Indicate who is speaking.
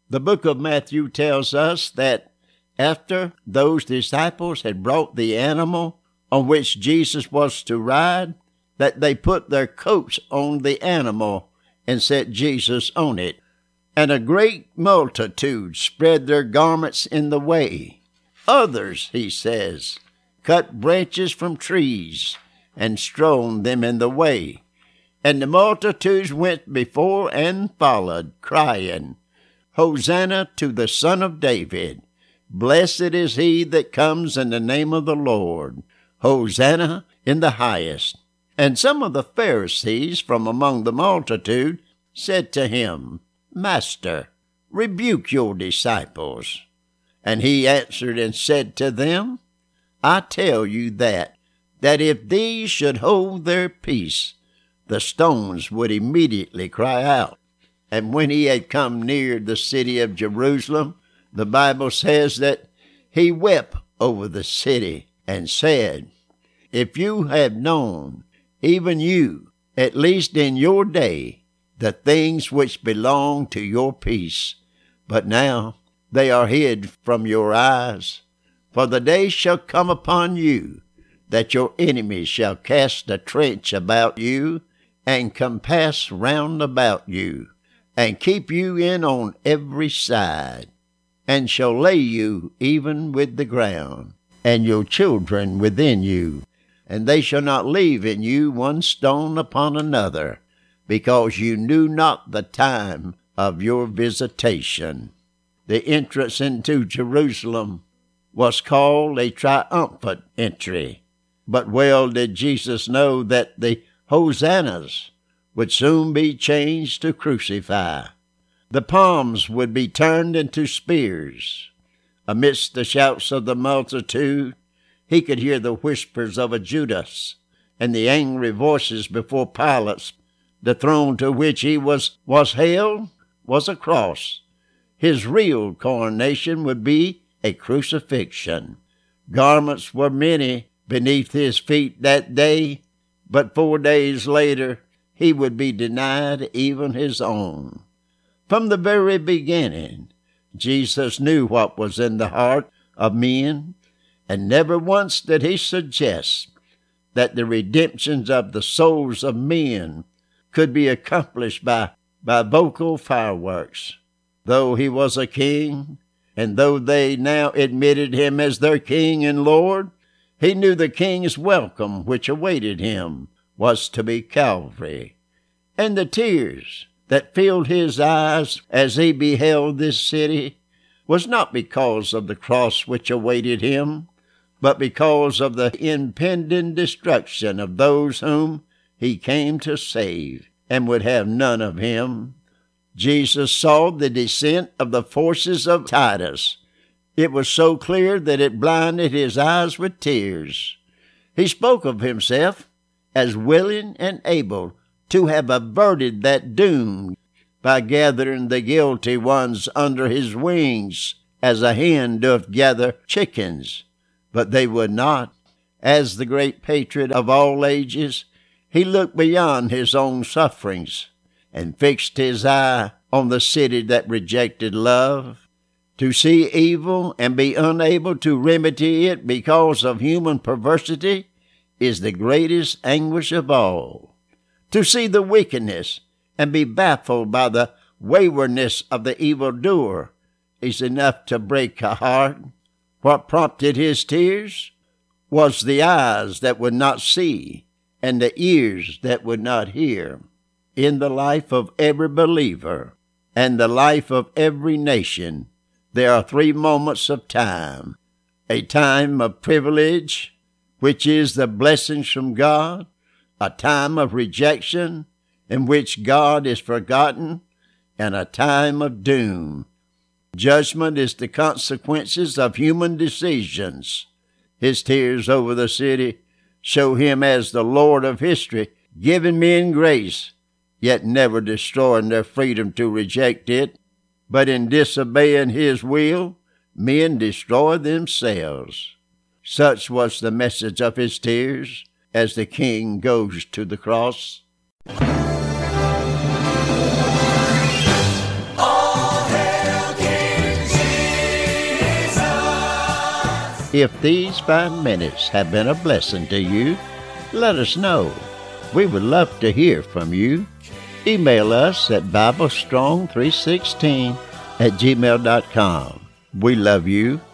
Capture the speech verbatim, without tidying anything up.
Speaker 1: The book of Matthew tells us that after those disciples had brought the animal on which Jesus was to ride, that they put their coats on the animal and set Jesus on it. And a great multitude spread their garments in the way. Others, he says, cut branches from trees and strewn them in the way. And the multitudes went before and followed, crying, Hosanna to the Son of David. Blessed is he that comes in the name of the Lord. Hosanna in the highest. And some of the Pharisees from among the multitude said to him, Master, rebuke your disciples. And he answered and said to them, I tell you that, that if these should hold their peace, the stones would immediately cry out. And when he had come near the city of Jerusalem, the Bible says that he wept over the city and said, If you had known, even you, at least in your day, the things which belong to your peace, but now they are hid from your eyes. For the day shall come upon you, that your enemies shall cast a trench about you, and compass round about you, and keep you in on every side, and shall lay you even with the ground, and your children within you, and they shall not leave in you one stone upon another, because you knew not the time of your visitation. The entrance into Jerusalem was called a triumphant entry, but well did Jesus know that the hosannas would soon be changed to crucify. The palms would be turned into spears. Amidst the shouts of the multitude, he could hear the whispers of a Judas and the angry voices before Pilate. The throne to which he was, was held was a cross. His real coronation would be a crucifixion. Garments were many beneath his feet that day, but four days later he would be denied even his own. From the very beginning, Jesus knew what was in the heart of men, and never once did he suggest that the redemptions of the souls of men could be accomplished by, by vocal fireworks. Though he was a king, and though they now admitted him as their king and Lord, he knew the king's welcome which awaited him was to be Calvary. And the tears that filled his eyes as he beheld this city was not because of the cross which awaited him, but because of the impending destruction of those whom he came to save and would have none of him. Jesus saw the descent of the forces of Titus. It was so clear that it blinded his eyes with tears. He spoke of himself as willing and able to have averted that doom by gathering the guilty ones under his wings, as a hen doth gather chickens. But they would not. As the great patriot of all ages, he looked beyond his own sufferings and fixed his eye on the city that rejected love. To see evil and be unable to remedy it because of human perversity is the greatest anguish of all. To see the wickedness and be baffled by the waywardness of the evildoer is enough to break a heart. What prompted his tears was the eyes that would not see and the ears that would not hear. In the life of every believer and the life of every nation, there are three moments of time. A time of privilege, which is the blessings from God, a time of rejection, in which God is forgotten, and a time of doom. Judgment is the consequences of human decisions. His tears over the city show him as the Lord of history, giving men grace, yet never destroying their freedom to reject it. But in disobeying his will, men destroy themselves. Such was the message of his tears as the King goes to the cross.
Speaker 2: All hail King
Speaker 1: If these five minutes have been a blessing to you, let us know. We would love to hear from you. Email us at bible strong three sixteen at gmail dot com. We love you.